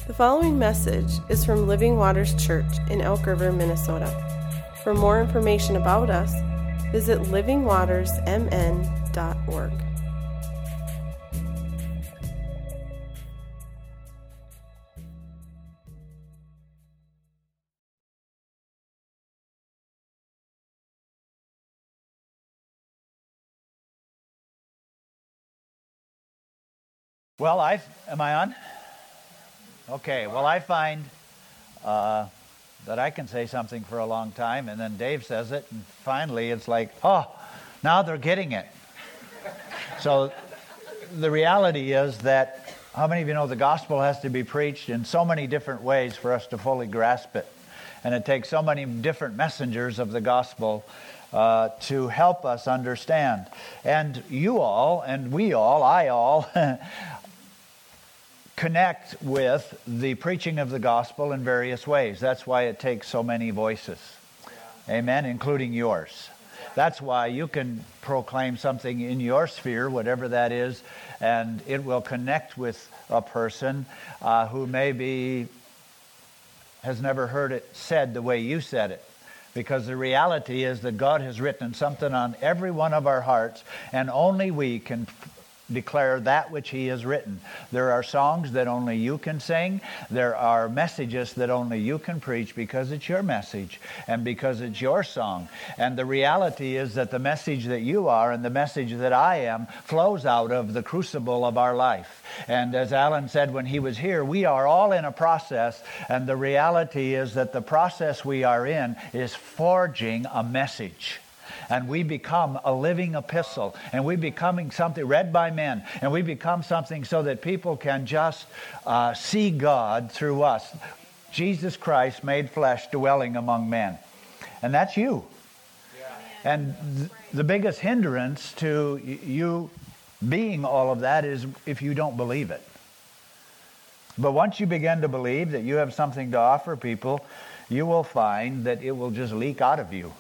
The following message is from Living Waters Church in Elk River, Minnesota. For more information about us, visit livingwatersmn.org. Well, am I on? Okay, well, I find that I can say something for a long time, and then Dave says it, and finally it's like, oh, now they're getting it. So the reality is that, how many of you know the gospel has to be preached in so many different ways for us to fully grasp it? And it takes so many different messengers of the gospel to help us understand. And you all, and we all, I all, connect with the preaching of the gospel in various ways. That's why it takes so many voices. Amen, including yours. That's why you can proclaim something in your sphere, whatever that is, and it will connect with a person who maybe has never heard it said the way you said it. Because the reality is that God has written something on every one of our hearts, and only we can declare that which He has written. There are songs that only you can sing. There are messages that only you can preach because it's your message and because it's your song. And the reality is that the message that you are and the message that I am flows out of the crucible of our life. And as Alan said when he was here, we are all in a process, and the reality is that the process we are in is forging a message. And we become a living epistle, and we becoming something read by men, and we become something so that people can just see God through us. Jesus Christ made flesh dwelling among men. And that's you. Yeah. And the biggest hindrance to you being all of that is if you don't believe it. But once you begin to believe that you have something to offer people, you will find that it will just leak out of you.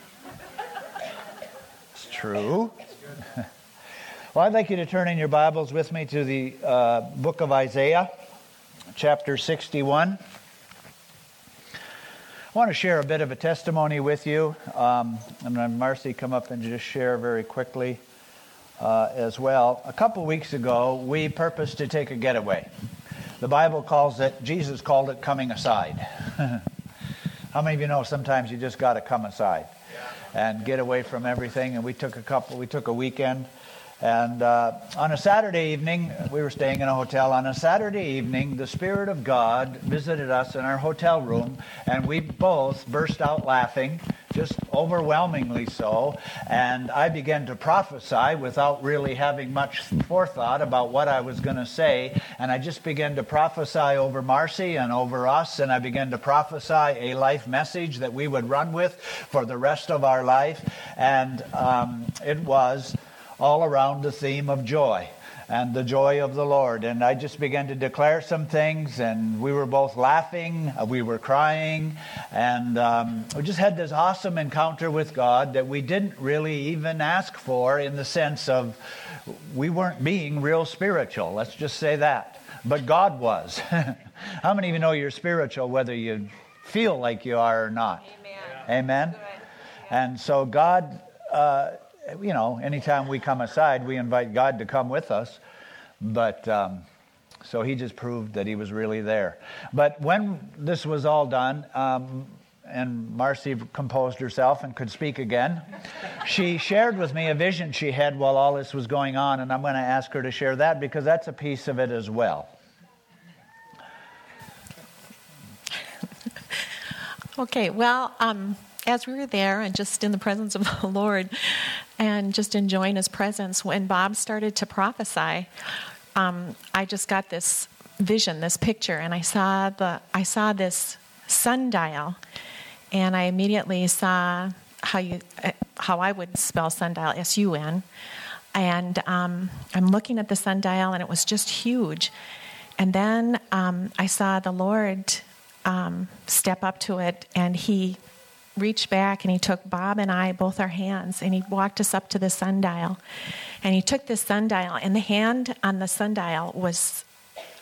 True. Well, I'd like you to turn in your Bibles with me to the book of Isaiah, chapter 61. I want to share a bit of a testimony with you. I'm going to have Marcy come up and just share very quickly as well. A couple weeks ago, we purposed to take a getaway. The Bible calls it, Jesus called it coming aside. How many of you know sometimes you just got to come aside and get away from everything? And we took a weekend, and on a Saturday evening, we were staying in a hotel. On a Saturday evening, the Spirit of God visited us in our hotel room, and we both burst out laughing, just overwhelmingly so. And I began to prophesy without really having much forethought about what I was going to say. And I just began to prophesy over Marcy and over us. And I began to prophesy a life message that we would run with for the rest of our life. And it was all around the theme of joy and the joy of the Lord. And I just began to declare some things, and we were both laughing, we were crying, and we just had this awesome encounter with God that we didn't really even ask for, in the sense of we weren't being real spiritual, let's just say that. But God was. How many of you know you're spiritual whether you feel like you are or not? Amen? Amen? And so God... anytime we come aside, we invite God to come with us. But so He just proved that He was really there. But when this was all done, and Marcy composed herself and could speak again, she shared with me a vision she had while all this was going on, and I'm going to ask her to share that because that's a piece of it as well. Okay, well, as we were there and just in the presence of the Lord and just enjoying His presence, when Bob started to prophesy, I just got this vision, this picture, and I saw this sundial, and I immediately saw how I would spell sundial, S-U-N, and I'm looking at the sundial, and it was just huge. And then I saw the Lord step up to it, and He reached back and He took Bob and I, both our hands, and He walked us up to the sundial. And He took this sundial, and the hand on the sundial was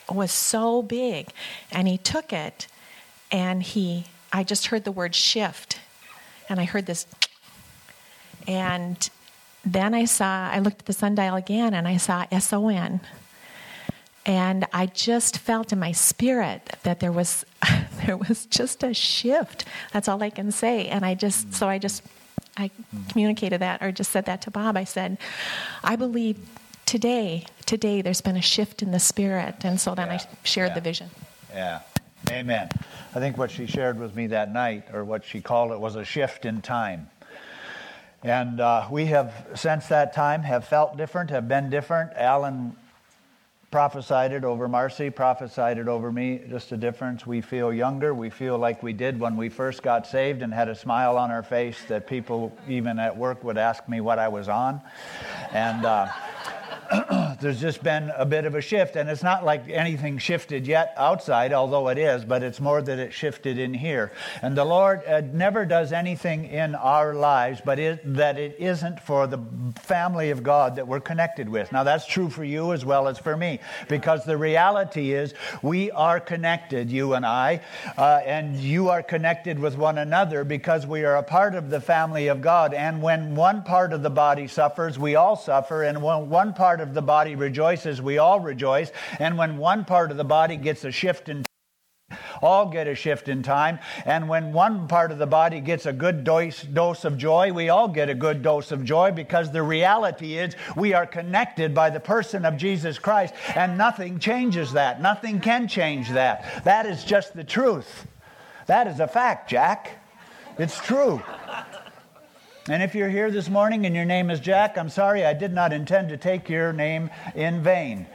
was so big. And he took it, and I just heard the word shift. And I heard this, and then I looked at the sundial again, and I saw SON. And I just felt in my spirit that there was just a shift. That's all I can say. And I communicated that, or just said that to Bob. I said, I believe today there's been a shift in the spirit. And so then I shared the vision. Yeah. Amen. I think what she shared with me that night, or what she called it, was a shift in time. And we have, since that time, have felt different, have been different. Alan prophesied it over Marcy, prophesied it over me, just a difference. We feel younger. We feel like we did when we first got saved and had a smile on our face that people, even at work, would ask me what I was on. And there's just been a bit of a shift, and it's not like anything shifted yet outside, although it is, but it's more that it shifted in here. And the Lord never does anything in our lives but that it isn't for the family of God that we're connected with. Now, that's true for you as well as for me, because the reality is we are connected, you and I, and you are connected with one another because we are a part of the family of God. And when one part of the body suffers, we all suffer, and when one part of the body rejoices, we all rejoice. And when one part of the body gets a shift in time, all get a shift in time. And when one part of the body gets a good dose of joy, we all get a good dose of joy, because the reality is we are connected by the person of Jesus Christ, and nothing changes that. Nothing can change that. That is just the truth. That is a fact, Jack. It's true. And if you're here this morning and your name is Jack, I'm sorry, I did not intend to take your name in vain.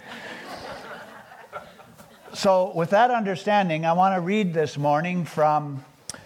So with that understanding, I want to read this morning from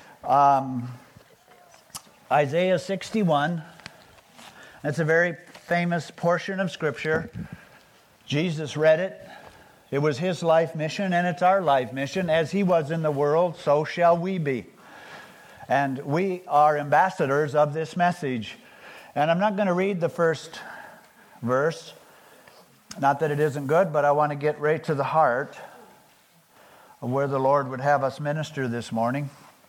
Isaiah 61. That's a very famous portion of Scripture. Jesus read it. It was his life mission, and it's our life mission. As he was in the world, so shall we be. And we are ambassadors of this message. And I'm not going to read the first verse. Not that it isn't good, but I want to get right to the heart of where the Lord would have us minister this morning.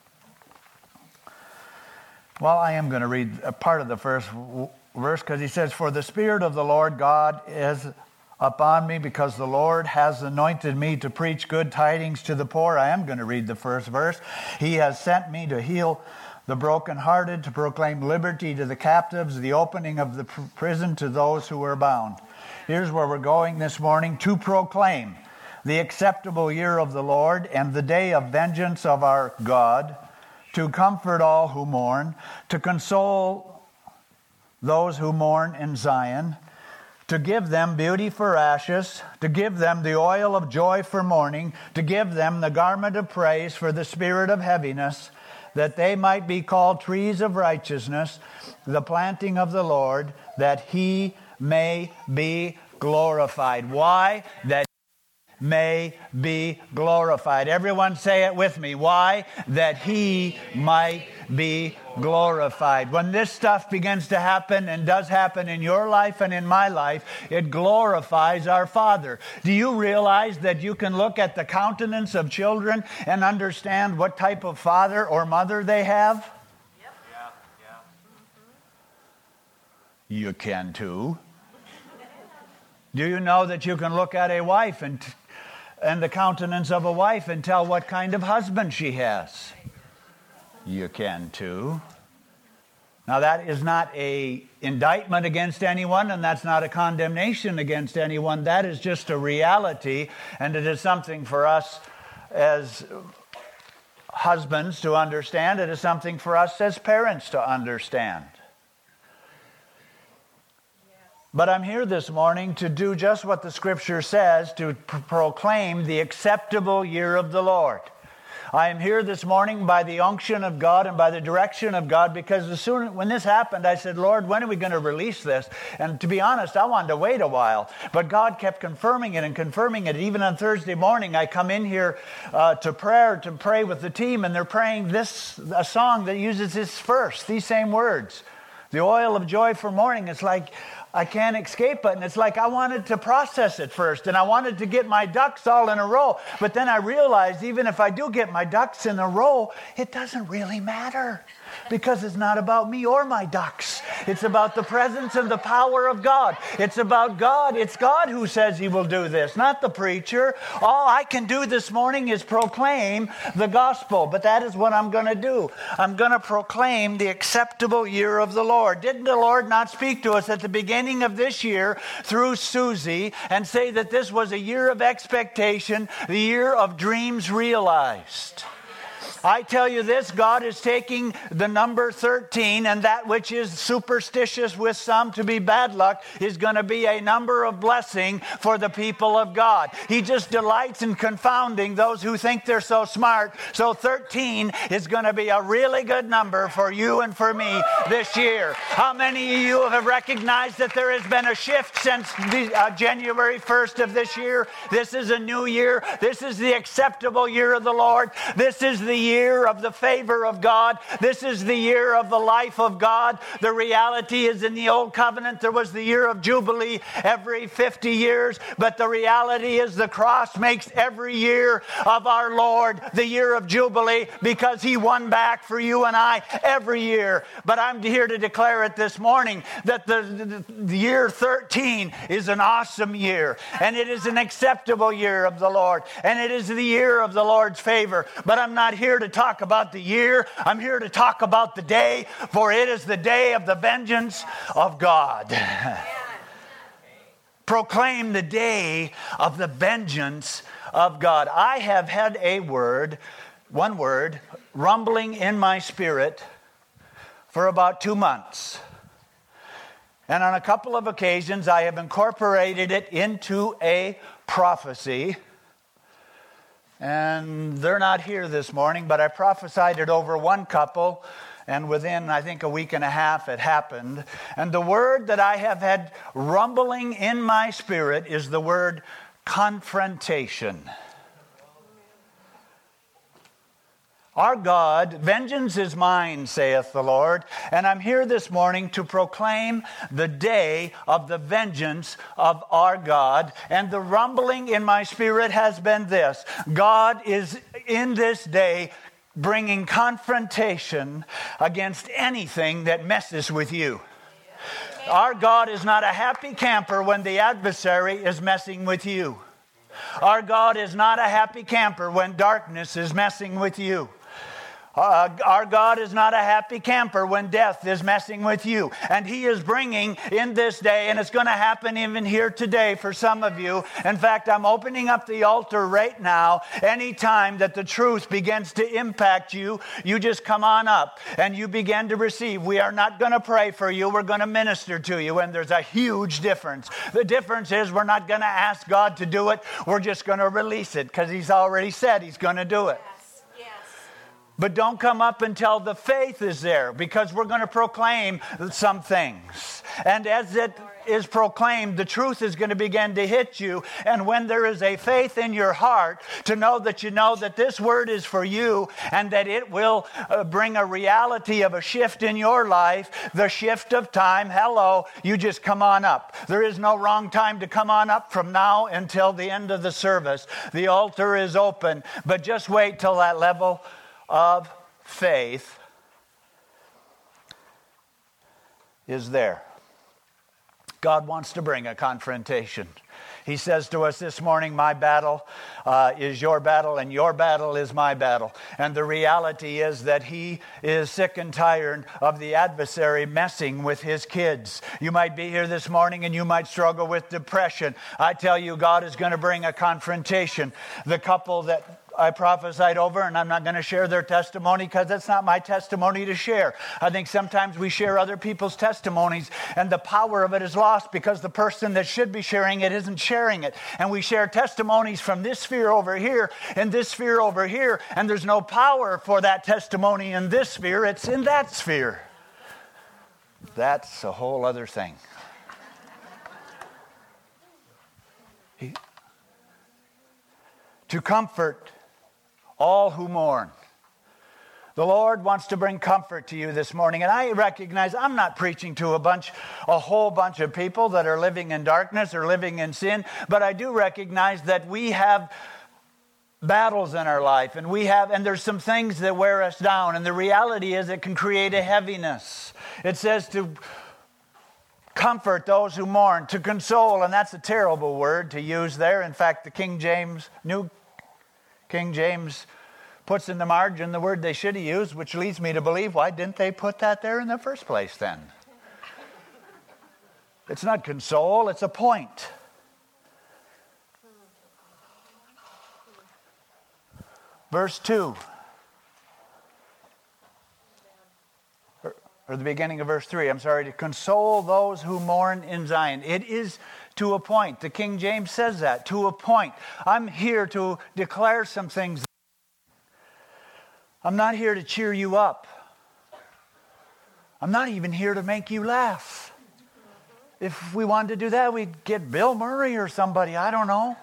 Well, I am going to read a part of the first verse, because he says, "For the Spirit of the Lord God is upon me, because the Lord has anointed me to preach good tidings to the poor." I am going to read the first verse. "He has sent me to heal the brokenhearted, to proclaim liberty to the captives, the opening of the prison to those who are bound." Here's where we're going this morning: to proclaim the acceptable year of the Lord and the day of vengeance of our God, to comfort all who mourn, to console those who mourn in Zion, to give them beauty for ashes, to give them the oil of joy for mourning, to give them the garment of praise for the spirit of heaviness, that they might be called trees of righteousness, the planting of the Lord, that he may be glorified. Why? That he may be glorified. Everyone say it with me. Why? That he might be glorified. When this stuff begins to happen, and does happen in your life and in my life, it glorifies our Father. Do you realize that you can look at the countenance of children and understand what type of father or mother they have? Yep. Yeah. You can too. Do you know that you can look at a wife and the countenance of a wife and tell what kind of husband she has? You can too. Now, that is not an indictment against anyone, and that's not a condemnation against anyone. That is just a reality, and it is something for us as husbands to understand. It is something for us as parents to understand. But I'm here this morning to do just what the Scripture says, to proclaim the acceptable year of the Lord. I am here this morning by the unction of God and by the direction of God, because when this happened, I said, "Lord, when are we going to release this?" And to be honest, I wanted to wait a while. But God kept confirming it and confirming it. Even on Thursday morning, I come in here to pray with the team, and they're praying a song that uses this verse, these same words. The oil of joy for mourning. It's like, I can't escape it. And it's like I wanted to process it first, and I wanted to get my ducks all in a row. But then I realized even if I do get my ducks in a row, it doesn't really matter. Because it's not about me or my ducks. It's about the presence and the power of God. It's about God. It's God who says He will do this, not the preacher. All I can do this morning is proclaim the gospel. But that is what I'm going to do. I'm going to proclaim the acceptable year of the Lord. Didn't the Lord not speak to us at the beginning of this year through Susie and say that this was a year of expectation, the year of dreams realized? I tell you this, God is taking the number 13, and that which is superstitious with some to be bad luck is going to be a number of blessing for the people of God. He just delights in confounding those who think they're so smart. So 13 is going to be a really good number for you and for me this year. How many of you have recognized that there has been a shift since January 1st of this year? This is a new year. This is the acceptable year of the Lord. This is the year of the favor of God. This is the year of the life of God. The reality is in the Old Covenant there was the year of Jubilee every 50 years, but the reality is the cross makes every year of our Lord the year of Jubilee because He won back for you and I every year. But I'm here to declare it this morning that the year 13 is an awesome year, and it is an acceptable year of the Lord, and it is the year of the Lord's favor. But I'm not here to talk about the year. I'm here to talk about the day, for it is the day of the vengeance of God. Proclaim the day of the vengeance of God. I have had one word, rumbling in my spirit for about 2 months. And on a couple of occasions, I have incorporated it into a prophecy. And they're not here this morning, but I prophesied it over one couple, and within, I think, a week and a half, it happened. And the word that I have had rumbling in my spirit is the word confrontation. Our God, vengeance is mine, saith the Lord. And I'm here this morning to proclaim the day of the vengeance of our God. And the rumbling in my spirit has been this: God is in this day bringing confrontation against anything that messes with you. Our God is not a happy camper when the adversary is messing with you. Our God is not a happy camper when darkness is messing with you. Our God is not a happy camper when death is messing with you. And He is bringing in this day, and it's going to happen even here today for some of you. In fact, I'm opening up the altar right now. Anytime that the truth begins to impact you, you just come on up and you begin to receive. We are not going to pray for you. We're going to minister to you. And there's a huge difference. The difference is we're not going to ask God to do it. We're just going to release it because He's already said He's going to do it. But don't come up until the faith is there, because we're going to proclaim some things. And as it is proclaimed, the truth is going to begin to hit you. And when there is a faith in your heart to know that this word is for you and that it will bring a reality of a shift in your life, the shift of time, you just come on up. There is no wrong time to come on up from now until the end of the service. The altar is open, but just wait till that level of faith is there. God wants to bring a confrontation. He says to us this morning, my battle is your battle, and your battle is my battle. And the reality is that He is sick and tired of the adversary messing with His kids. You might be here this morning and you might struggle with depression. I tell you, God is going to bring a confrontation. The couple that I prophesied over, and I'm not going to share their testimony because that's not my testimony to share. I think sometimes we share other people's testimonies and the power of it is lost because the person that should be sharing it isn't sharing it. And we share testimonies from this sphere over here and this sphere over here, and there's no power for that testimony in this sphere. It's in that sphere. That's a whole other thing. To comfort all who mourn, The Lord wants to bring comfort to you this morning. And I recognize I'm not preaching to a whole bunch of people that are living in darkness or living in sin, but I do recognize that we have battles in our life, and there's some things that wear us down, and the reality is it can create a heaviness. It says to comfort those who mourn, to console, and that's a terrible word to use there. In fact, the New King James puts in the margin the word they should have used, which leads me to believe, why didn't they put that there in the first place then? It's not console, it's appoint. Verse 2. Or the beginning of verse 3, I'm sorry, to console those who mourn in Zion. It is to appoint. The King James says that, to appoint. I'm here to declare some things. I'm not here to cheer you up. I'm not even here to make you laugh. If we wanted to do that, we'd get Bill Murray or somebody, I don't know.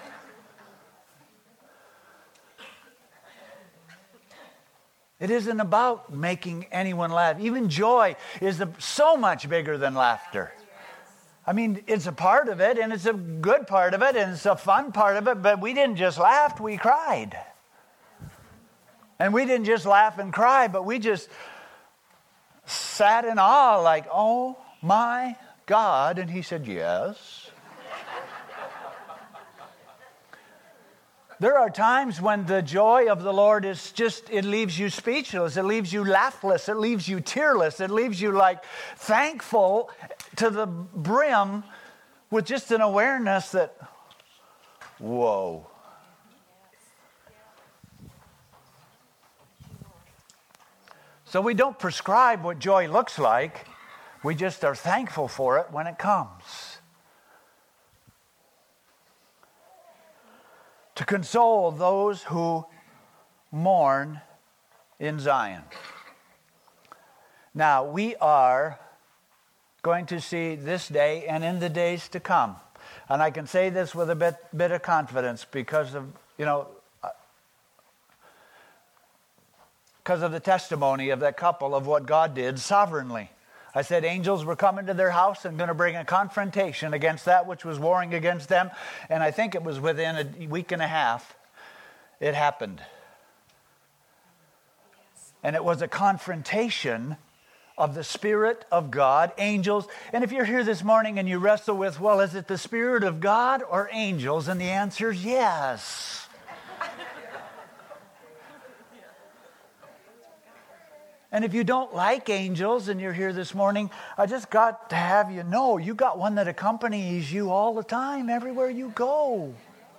It isn't about making anyone laugh. Even joy is so much bigger than laughter. I mean, it's a part of it, and it's a good part of it, and it's a fun part of it, but we didn't just laugh, we cried. And we didn't just laugh and cry, but we just sat in awe like, oh my God. And he said, yes. There are times when the joy of the Lord is just, it leaves you speechless. It leaves you laughless. It leaves you tearless. It leaves you like thankful to the brim with just an awareness that, whoa. So we don't prescribe what joy looks like. We just are thankful for it when it comes. To console those who mourn in Zion. Now, we are going to see this day and in the days to come. And I can say this with a bit of confidence because of, because of the testimony of that couple of what God did sovereignly. I said angels were coming to their house and going to bring a confrontation against that which was warring against them. And I think it was within a week and a half it happened. And it was a confrontation of the Spirit of God, angels. And if you're here this morning and you wrestle with, well, is it the Spirit of God or angels? And the answer is yes. And if you don't like angels and you're here this morning, I just got to have you know, you got one that accompanies you all the time, everywhere you go.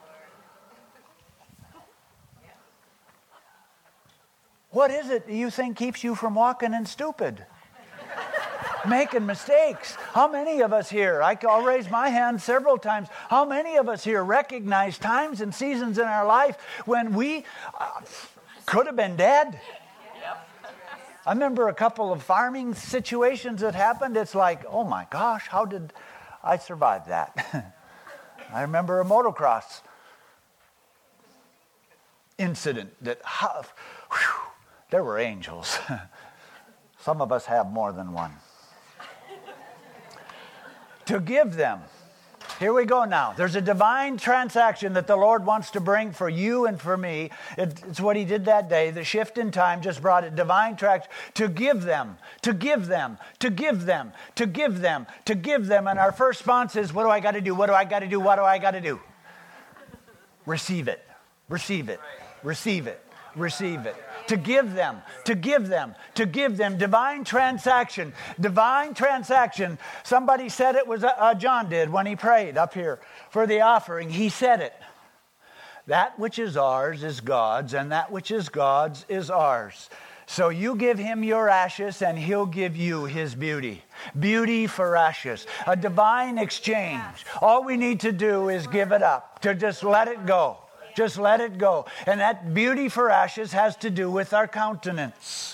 What is it you think keeps you from walking in stupid? Making mistakes. How many of us here, I'll raise my hand several times, how many of us here recognize times and seasons in our life when we could have been dead? I remember a couple of farming situations that happened. It's like, oh my gosh, how did I survive that? I remember a motocross incident that, there were angels. Some of us have more than one. To give them. Here we go now. There's a divine transaction that the Lord wants to bring for you and for me. It's what he did that day. The shift in time just brought a divine transaction to give them, to give them, to give them, to give them, to give them. And our first response is, what do I got to do? What do I got to do? What do I got to do? Receive it. Receive it. Receive it. Receive it. To give them, to give them, to give them. Divine transaction. Divine transaction. Somebody said it was, John did when he prayed up here for the offering. He said it. That which is ours is God's, and that which is God's is ours. So you give him your ashes, and he'll give you his beauty. Beauty for ashes. A divine exchange. All we need to do is give it up, to just let it go. Just let it go. And that beauty for ashes has to do with our countenance.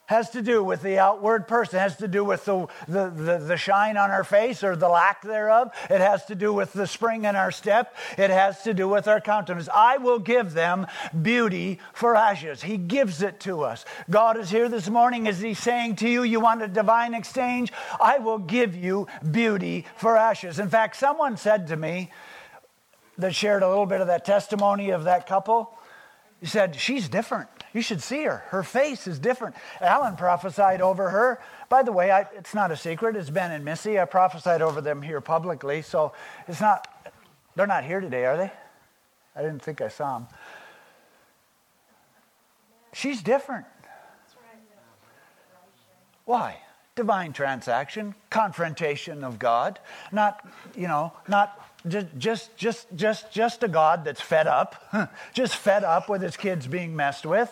Has to do with the outward person. It has to do with the shine on our face or the lack thereof. It has to do with the spring in our step. It has to do with our countenance. I will give them beauty for ashes. He gives it to us. God is here this morning. Is He saying to you, you want a divine exchange? I will give you beauty for ashes. In fact, someone said to me that shared a little bit of that testimony of that couple. He said, she's different. You should see her. Her face is different. Alan prophesied over her. By the way, it's not a secret. It's Ben and Missy. I prophesied over them here publicly. So they're not here today, are they? I didn't think I saw them. She's different. Why? Divine transaction, confrontation of God. Not just a God that's fed up. Just fed up with his kids being messed with.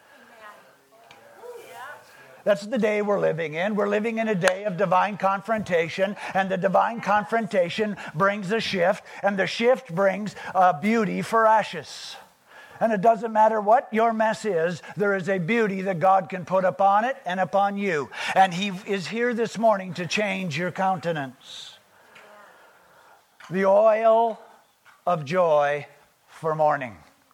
That's the day we're living in. We're living in a day of divine confrontation, and the divine confrontation brings a shift, and the shift brings beauty for ashes. And it doesn't matter what your mess is, there is a beauty that God can put upon it and upon you. And He is here this morning to change your countenance. The oil of joy for mourning.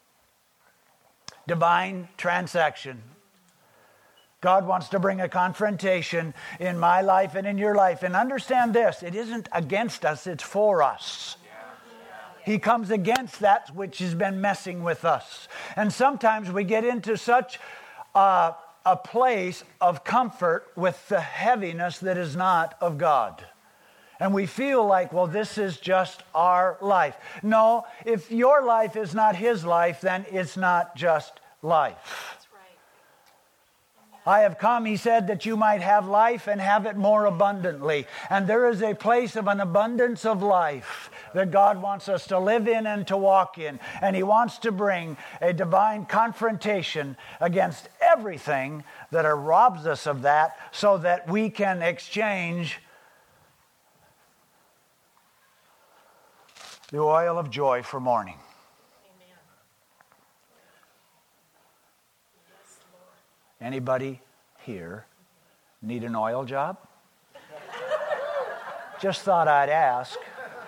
Divine transaction. God wants to bring a confrontation in my life and in your life. And understand this, it isn't against us, it's for us. He comes against that which has been messing with us. And sometimes we get into such a place of comfort with the heaviness that is not of God. And we feel like, well, this is just our life. No, if your life is not His life, then it's not just life. I have come, He said, that you might have life and have it more abundantly. And there is a place of an abundance of life that God wants us to live in and to walk in. And He wants to bring a divine confrontation against everything that robs us of that, so that we can exchange the oil of joy for mourning. Anybody here need an oil job? Just thought I'd ask.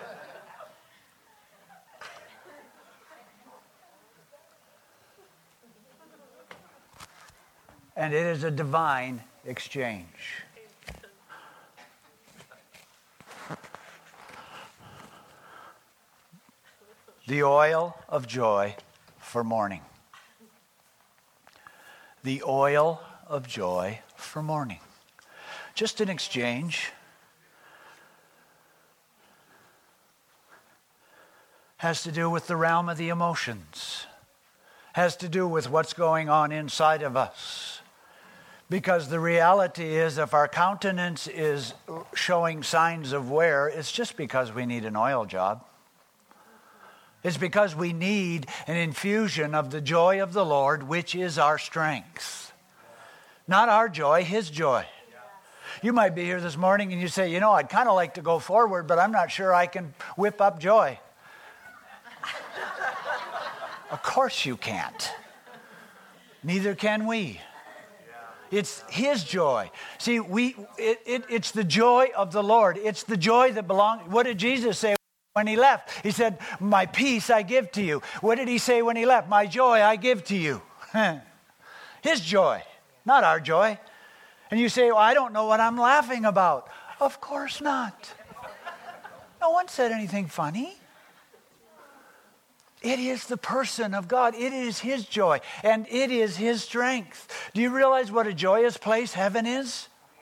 And it is a divine exchange. The oil of joy for mourning. The oil of joy for mourning. Just an exchange. Has to do with the realm of the emotions. Has to do with what's going on inside of us. Because the reality is, if our countenance is showing signs of wear, it's just because we need an oil job. It's because we need an infusion of the joy of the Lord, which is our strength. Not our joy, His joy. You might be here this morning and you say, I'd kind of like to go forward, but I'm not sure I can whip up joy. Of course you can't. Neither can we. It's His joy. See, it's the joy of the Lord. It's the joy that belongs. What did Jesus say when He left? He said, my peace I give to you. What did He say when He left? My joy I give to you. His joy, not our joy. And you say, well, I don't know what I'm laughing about. Of course not. No one said anything funny. It is the person of God. It is His joy. And it is His strength. Do you realize what a joyous place heaven is?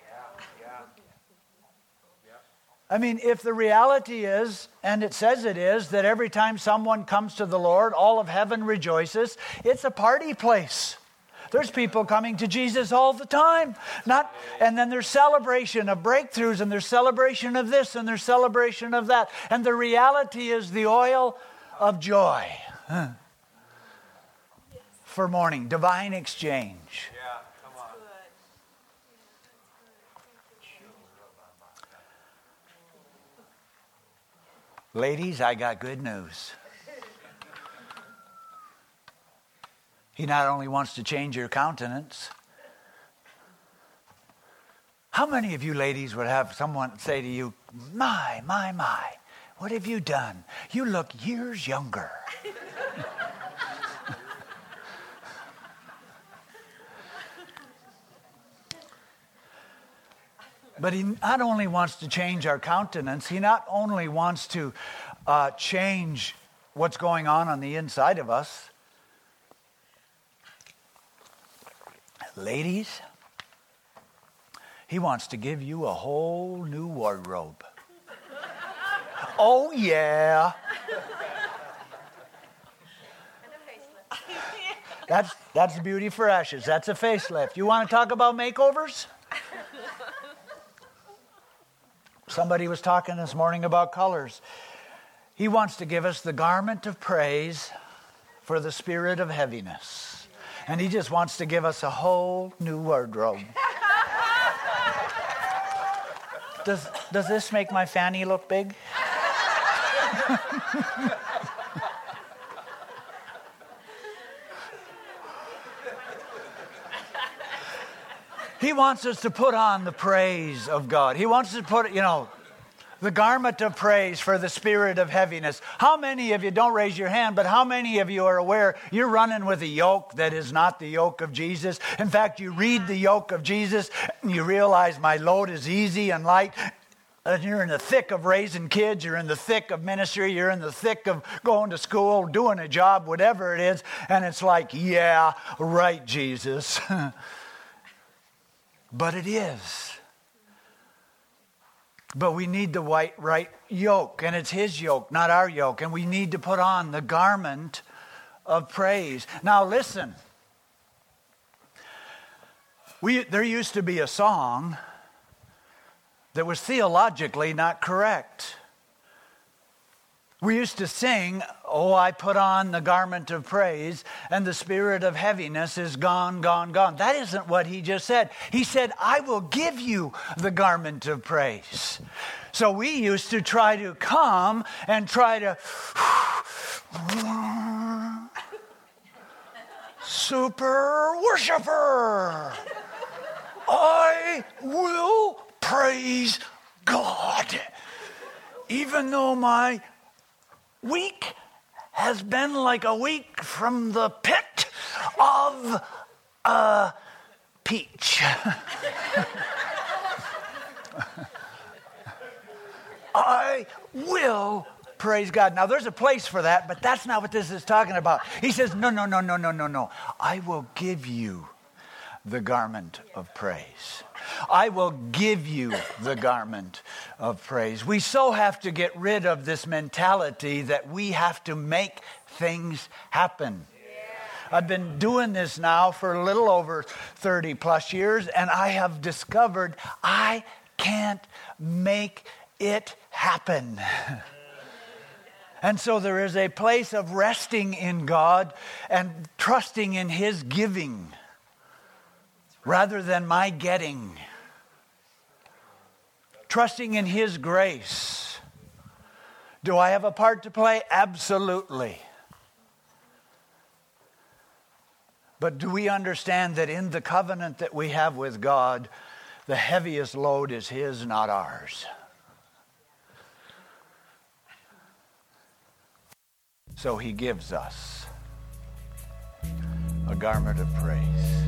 I mean, if the reality is, and it says it is, that every time someone comes to the Lord, all of heaven rejoices, it's a party place. There's people coming to Jesus all the time. And then there's celebration of breakthroughs, and there's celebration of this, and there's celebration of that. And the reality is the oil of joy for mourning, divine exchange. Yeah, come on. Ladies, I got good news. He not only wants to change your countenance, How many of you ladies would have someone say to you, my, what have you done? You look years younger. But he not only wants to change our countenance, he not only wants to change what's going on the inside of us. Ladies, he wants to give you a whole new wardrobe. Oh, yeah. That's beauty for ashes. That's a facelift. You want to talk about makeovers? Somebody was talking this morning about colors. He wants to give us the garment of praise for the spirit of heaviness. And he just wants to give us a whole new wardrobe. Does this make my fanny look big? He wants us to put on the praise of God. He wants us to put, the garment of praise for the spirit of heaviness. How many of you, don't raise your hand, but how many of you are aware you're running with a yoke that is not the yoke of Jesus? In fact, you read the yoke of Jesus and you realize my load is easy and light. And you're in the thick of raising kids, you're in the thick of ministry, you're in the thick of going to school, doing a job, whatever it is. And it's like, yeah, right, Jesus. But it is. But we need the right yoke, and it's his yoke, not our yoke. And we need to put on the garment of praise. Now listen. There used to be a song that was theologically not correct. We used to sing, oh, I put on the garment of praise, and the spirit of heaviness is gone, gone, gone. That isn't what he just said. He said, I will give you the garment of praise. So we used to try to come and try to super worshiper. I will praise God. Even though my week has been like a week from the pit of a peach. I will praise God. Now, there's a place for that, but that's not what this is talking about. He says, no. I will give you the garment of praise. I will give you the garment of praise. We so have to get rid of this mentality that we have to make things happen. I've been doing this now for a little over 30 plus years, and I have discovered I can't make it happen. And so there is a place of resting in God and trusting in his giving rather than my getting. Trusting in his grace. Do I have a part to play? Absolutely. But do we understand that in the covenant that we have with God, the heaviest load is his, not ours? So he gives us a garment of praise.